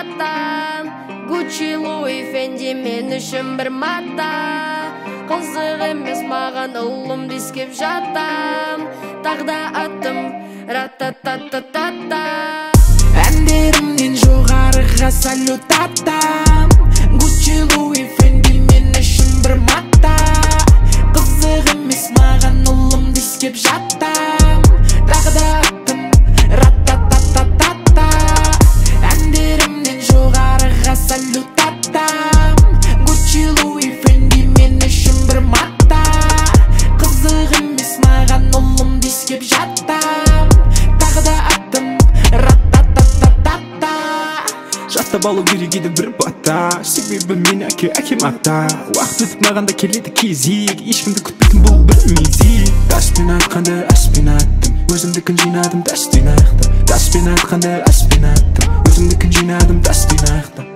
жатам. Гуччи, Луи, Фенди мен үшін бір мата. Қызық емес маған ұлым дискеп жатам. Тағда аттым рататататата. Әндерімнен жоғарыға салют аттам. Гуччи, Луи, Фенди мен үшін бір мата. Қызық емес маған ұлым дискеп жатам. Тағда аттым рататататата. Әндерімнен жоғарыға салют аттам. Гуччи, Луи, Фенди мен үшін бір мата. Қызық емес маған ұлым дискеп жатам. Тағда аттым рататататата. Жаттап алу керек еді бір бата, себебі мен әкем ата. Уақыт өтіп маған да келеді кезек, ешкімді күтпейтін бұл бір мезет. Таспен айтқанды аспен айттым, өзімдікін жинадым тастен аяқты. Таспен айтқанды аспен айттым, өзімдікін жинадым тастен аяқты.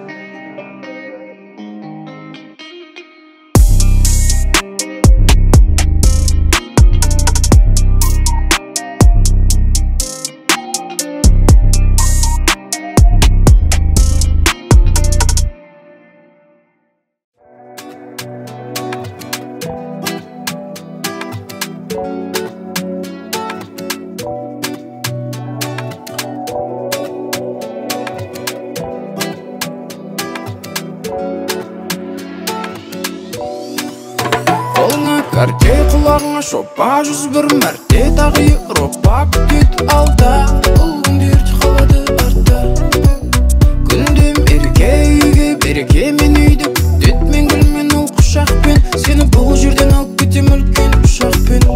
Карте құлағыңа шопа 101 мәрте тағы Европа күтет алда. Бұл күндер қалады артта. Күндем ерке үйге береке, мен үйді күтет мен гүлмен ол құшақпен. Сені бұл жерден алып кетем үлкен ұшақпен.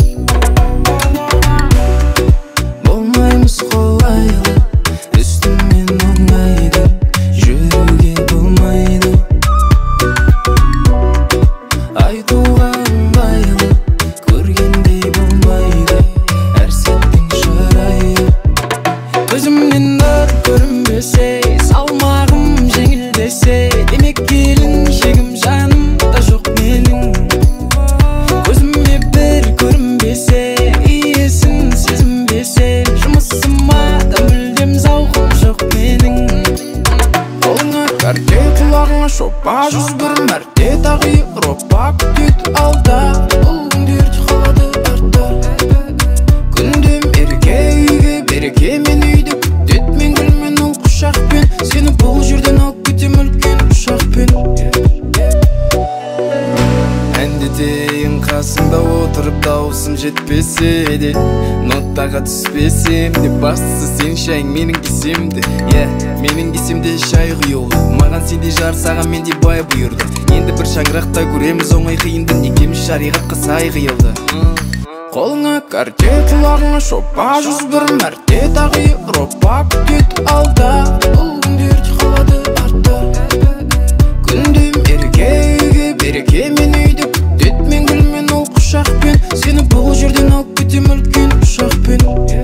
Болмаймыз қолайлы, үстімнен оңайды, жүруге болмайды. Айтуға ыңғайлы, көргендей болмайды әр сәттің шырайы. Көзімнен нұр көрінбесе, салмағым жеңілдесе, демек келіншегім жаным да жоқ менің. Көзіме бір көрінбесе, иесін сезінбесе, жұмысыма да мүлдем зауқым жоқ менің. Қолыңа карте, құлағыңа шопа 101 мәрте тағы Европа күтет алда. Бұл күндер қалады артта. Күндем ерке үйге береке, мен үйді күтет мен гүлмен ол құшақпен. Сені бұл жерден алып кетем үлкен ұшақпен. Әндетейін қасымда отырып дауысым жетпесе де, ноттаға түспесем де, бастысы сен шайың менің кесемді. Менің кесемде шай құйылды, маған сенде жар, саған менде бай бұйырды. Енді бір шаңырақта көреміз оңай қиынды, некеміз шариғатқа сай қиылды. Қолыңа карте, құлағыңа шопа 101 мәрте тағы Европа күтет алда. Бұл күндер қалады артта. Күндем ерке үйге береке, мен үйді күтет мен гүлмен ол құшақпен. Сені бұл жерден алып кетем үлкен ұшақпен.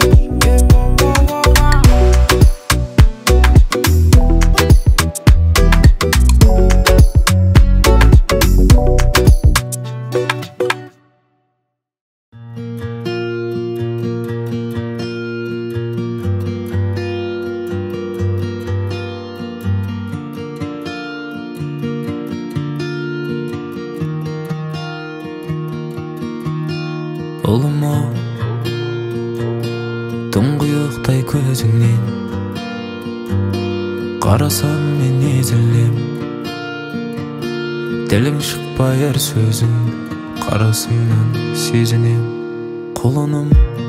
Ұлыма тұңғиықтай көзіңнен қарасам мен езілем. Тілің шықпай әр сөзің қарасымнан сезінем. Құлыным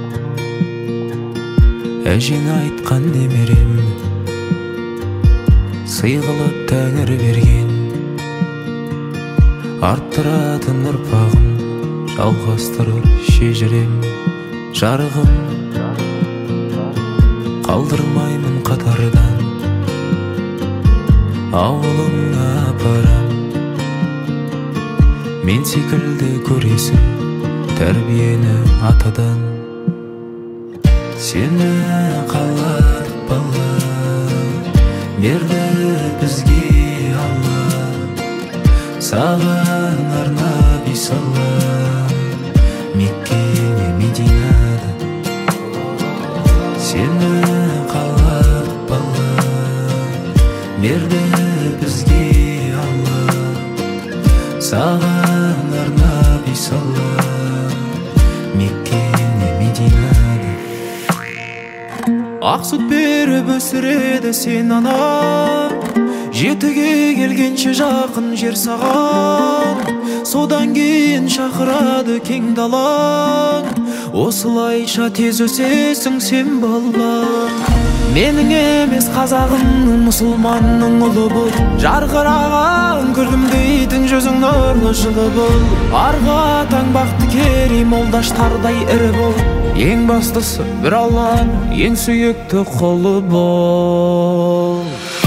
әжең айтқан немерем, сый қылып тәңір берген. Арттыратын ұрпағым, жалғастырыр шежірем. Жарығым қалдырмаймын қатардан, ауылыңа апарам. Мен секілді көресің тәрбиені атадан. Сені қаладық бала, берді бізге Алла. Саған арнап үй салам, Меккене Мединада. Сені қаладық бала, берді бізге Алла, саған арнап үй салам Меккене Мединада. Ақ сүт беріп өсіреді сен ана, жетіге келгенше жақын жер саған, содан кейін шақырады кең далаң. Осылайша тез өсесің сен балаң. Менің емес қазағымның, мұсылманның ұлы бұл, жарқыраған күлімдейтін жүзің нұрлы жылы бұл. Арғы атаң бақты керей молдаштардай ірі бол, ең бастысы бір Алланың ең сүйікті құлы бол.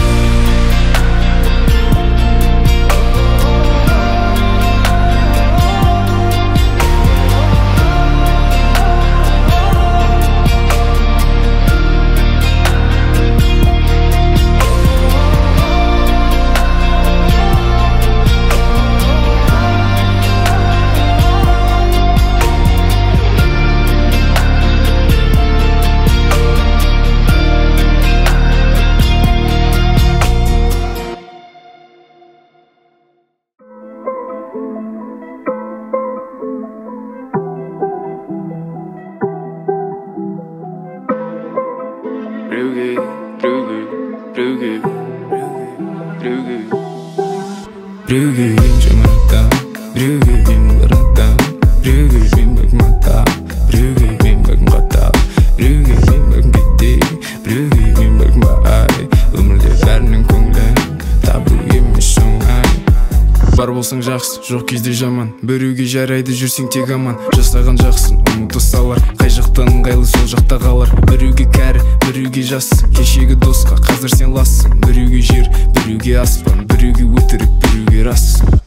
Brugge Jamaica, Brugge Bimbarata, Brugge Bimbagmata, Brugge Bimbagmata, Brugge Bimbagbitti, Brugge Bimbagmaai. Өмірде бәрінің көңілін табу емес оңай. Бар болсаң жақсы, жоқ кезде жаман, біреуге жарайды жүрсең тек аман. Жасаған жақсын ұмыта салар, қай жақтан ыңғайлы сол жақта қалар. Біреуге кәрі, біреуге жас, кешегі досқа қазір сен лассың. Біреуге жер, біреуге аспан, біреуге өтірік, біреуге рас.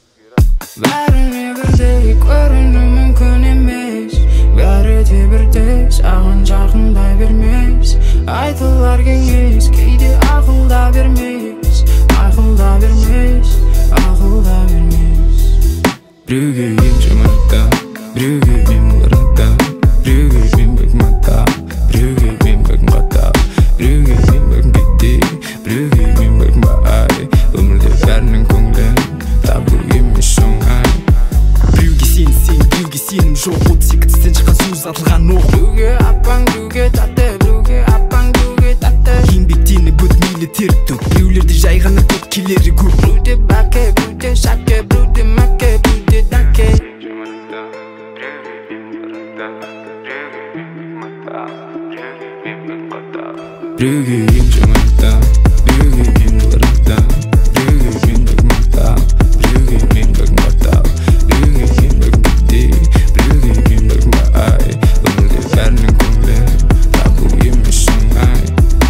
Бәріне бірдей көріну мүмкін емес, бәрі де бірдей саған жақындай бермес. Айтылар кеңес, кейде ақылда бермес, ақылда бермес, ақылда бермес. Brugge Jamaica, Brugge Bimbarata, Brugge Bimbagmata, Brugge Bimbagmata, Brugge Bimbagbitti, Brugge Bimbagmaai. Өмірде бәрінің көңілін табу емес оңай. Біреуге біреуге сенім жоқ, от секілдістен шыққан сөз атылған оқ. Біреуге апаң, біреуге тәтті, біреуге апаң, біреуге тәтті. Еңбектеніп өт мейлі тер төк, біреулерде жай ғана көп келері көп. Біреуде бәке, біреуде шәке, біреуде мәке, біреуде дәке. Brugge Jamaica, Brugge Bimbarata, Brugge Bimbagmata, Brugge Bimbagmata, Brugge Bimbagbitti, Brugge Bimbagmaai. Өмірде бәрінің көңілін табу емес оңай.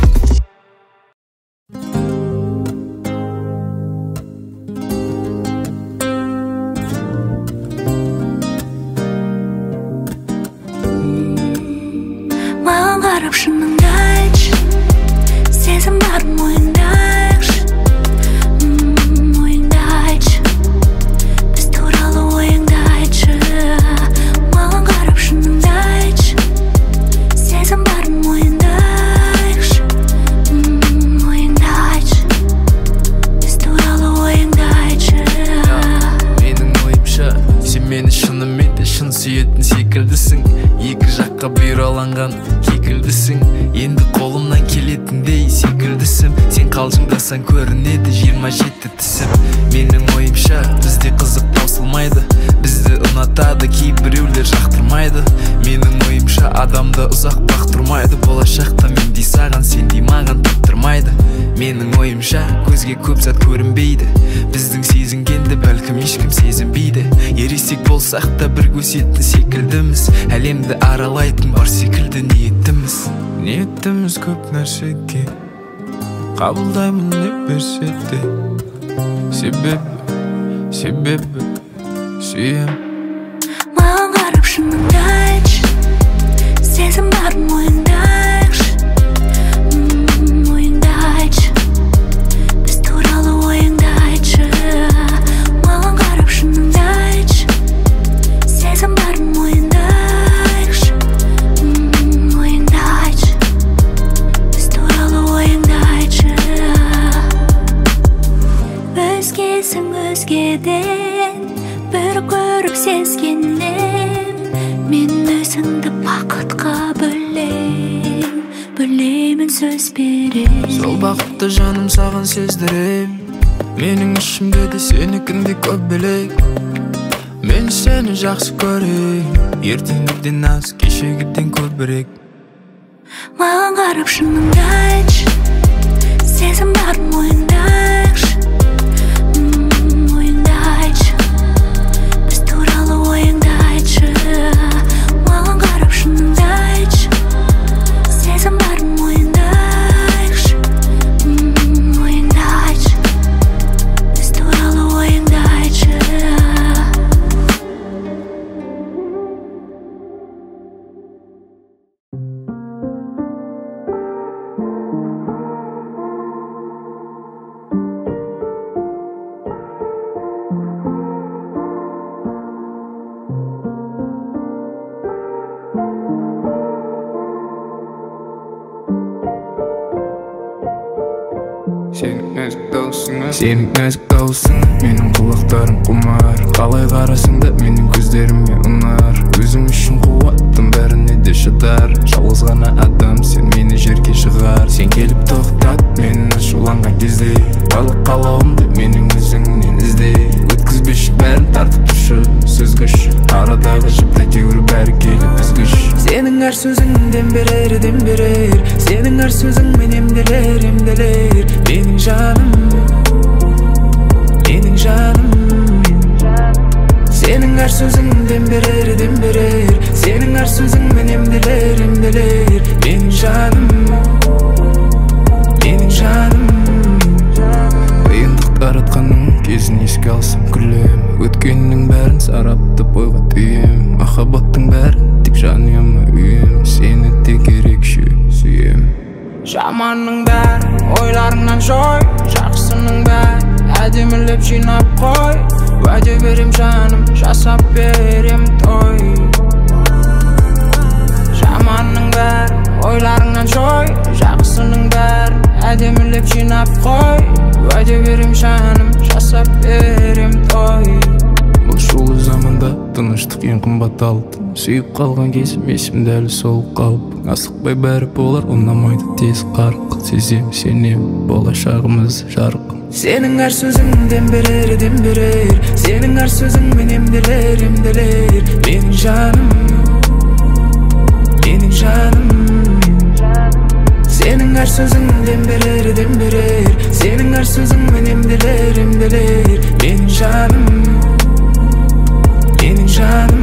Маған қарап шыныңды айтшы, сезім бар мойында айтшы, ойыңды айтшы, біз туралы ойыңды айтшы. Маған қарап шыныңды айтшы, сезім бар мойында айтшы, ойыңды айтшы, біз туралы ойыңды айтшы. Менің ойымша сен мені шынымен де шын сүйетін секілдісің. Екі жаққа бұйраланған кекілдісің, енді қолымнан келетіндей секілдісің. Сен қалжыңдасаң көрінеді 27 тісім. Менің ойымша бізде қызық таусылмайды, бізді ұнатады кейбіреулер жақтырмайды. Менің ойымша адамды ұзақ бақтырмайды, болашақта мендей саған сендей маған таптырмайды. Менің ойымша көзге көп зат көрінбейді, біздің сезінгенді бәлкім ешкім сезінбейді. Ересек болсақ та бір өсетін секілдіміз, әлемді аралайтын бар секілді ниетіміз көп нәрсеге қабылдаймын не берсе де. Себебі сүйем. Маған қарап шыныңды айтшы, сезім бар мойында айтшы, ойыңды айтшы, біз туралы ойыңды айтшы. Маған қарап шыныңды айтшы, сезім бар мойында айтшы, ойыңды айтшы, біз туралы ойыңды айтшы. өзгеден бір көріп сезгеннен мен өзіңді бақытқа бөлемін сөз берем. Сол бақытты жаным саған сездірем. Менің ішімде де сенікіндей көп бөлек. Мен сені жақсы көрем. Ертеңгіден аз, кешегіден көбірек. Маған қарап шыныңды айтшы, сезім барын мойында айтшы. Мойында айтшы, біз туралы ойыңды айтшы. Маған қарап шыныңды айтшы, сезім барын мойында айтшы. Мойында айтшы, біз туралы ойыңды айтшы. Сенің нәзік даусың, менің құлақтарым құмар. Қалай қарасың да менің көздеріме ұнар. Өзім үшін қуаттым, бәріне де шыдар. Жалғыз ғана адам, сен мені жерге шығар. Сен келіп тоқтат мені ашуланған кезде. Барлық қалауымды менің өзіңнен ізде. Өткізбеші бәрін тартып тұршы, сөзгіш. Арадағы жіпті теуір бәрі келіп үзгіш. Сенің әр сөзің дем берер. Сенің әр сөзің мен емделер. Менің жаным, менің жаным. Сенің әр сөзің дем берер. Сенің әр сөзің мен емделер. Менің жаным, менің жаным. Қиындықтар атқанның кезін еске алсам күлем. Өткеннің бәрін сараптап ойға түйем. Махаббаттың бәрін тек жаныма үйем. Сені тек ерекше сүйем. Жаманның бәрі ойларыңнан жой, жақсының бәрі әдемілеп жинап қой. Уәде берем жаным, жасап берем той. Жаманның бәрі ойларыңнан жой, жақсының бәрі әдемілеп жинап қой. Уәде берем жаным, жасап берем той. Бұл шулы заманда тыныштық ең қымбат алтын. Сүйіп қалған кезім есімде әлі сол қалып. Асықпай бәрі болар, ұнамайды тез қарқ. Сезем, сенем, болашағымыз жарық. Сенің әр сөзің дем берер. Сенің әр сөзің мен емделер. Менің жаным, менің жаным. Сенің әр сөзің дем берер. Сенің әр сөзің мен емделер. Менің жаным, менің жаным.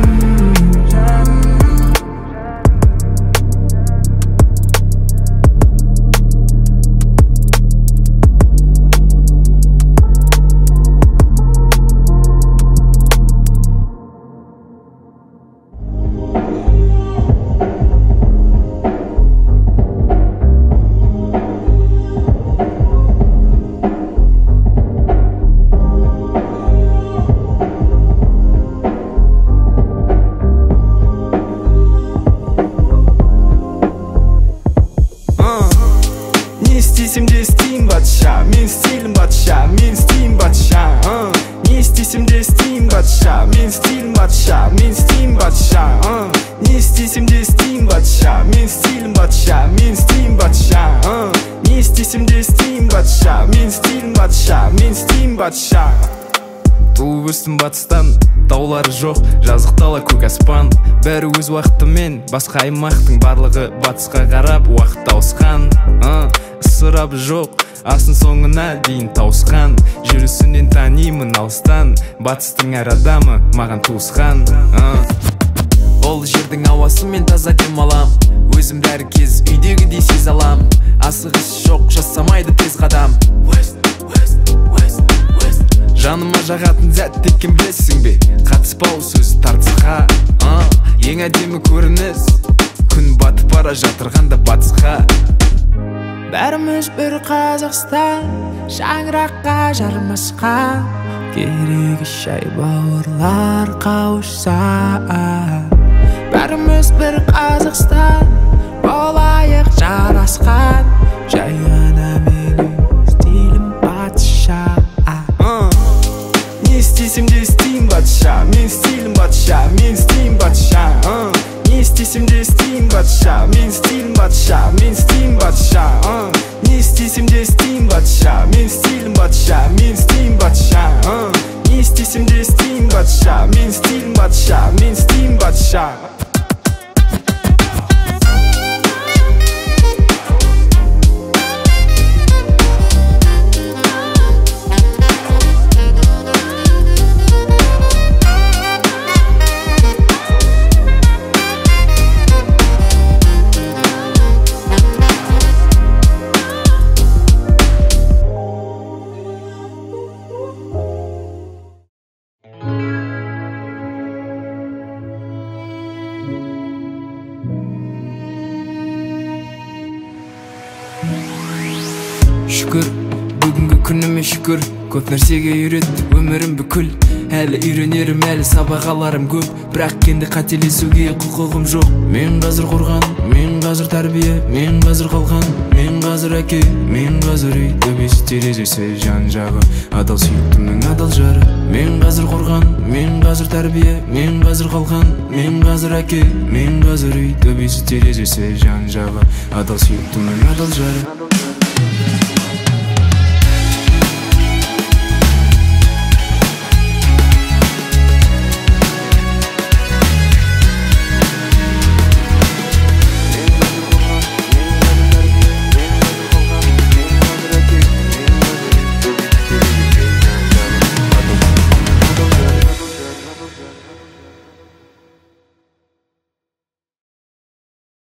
Туып өстім батыстан, таулары жоқ, жазық дала көк аспан. Бәрі өз уақытымен, басқа аймақтың барлығы батысқа қарап уақыт тауысқан. Ысырабы жоқ, асын соңына дейін тауысқан. Жүрісінен танимын алыстан, батыстың әр адамы маған туысқан. Ол жердің ауасы мен таза дем алам. Өзімді әр кез үйдегідей сез алам. Асығыс жоқ, жасамайды тез қадам. Жаныма жағатын зәт екен білесің бе? Қатыспау сөз тартысқа. Ең әдемі көрініс, күн батып бара жатырғанда батысқа. Бәріміз бір Қазақстан, шаңыраққа жармасқа. Керегі шай бауырлар қауышса. Бәріміз бір Қазақстан, болайық жарасқан. Жай ғана менің стилім батысша. күнүмө шүкүр, көп нерсеге үйрөттү өмүрүм бүкүл. Әлі үйренерім, әлі сабақ аларым көп, бірақ енді қателесуге құқығым жоқ. Мен қазір қорған, мен қазір тәрбие, мен қазір қалған, мен қазір әке, мен қазір үй, төбесі терезесі жан жағы, адал сүйіктімнің адал жары. Мен қазір қорған, мен қазір тәрбие, мен қазір қалған, мен қазір әке, мен қазір үй, төбесі терезесі жан жағы, адал сүйіктімнің адал жары.